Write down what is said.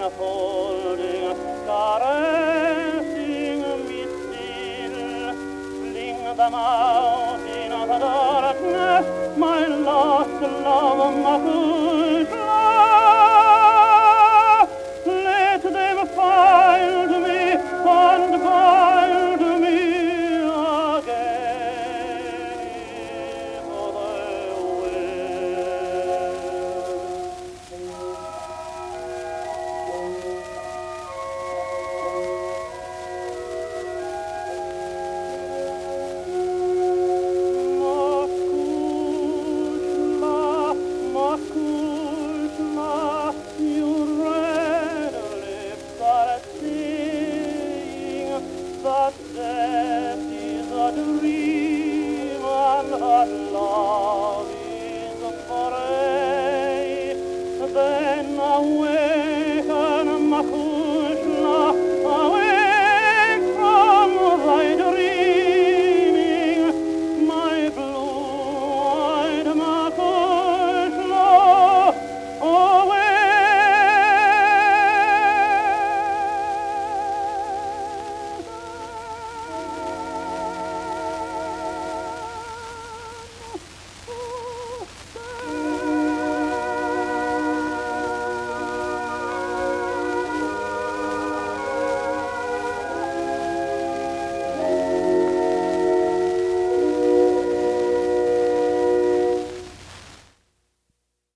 enfolding, caressing me still. Fling them out in the darkness, my lost love, my good love. Let them find me and bind me again if they that death is a dream and that love is a foray, then away.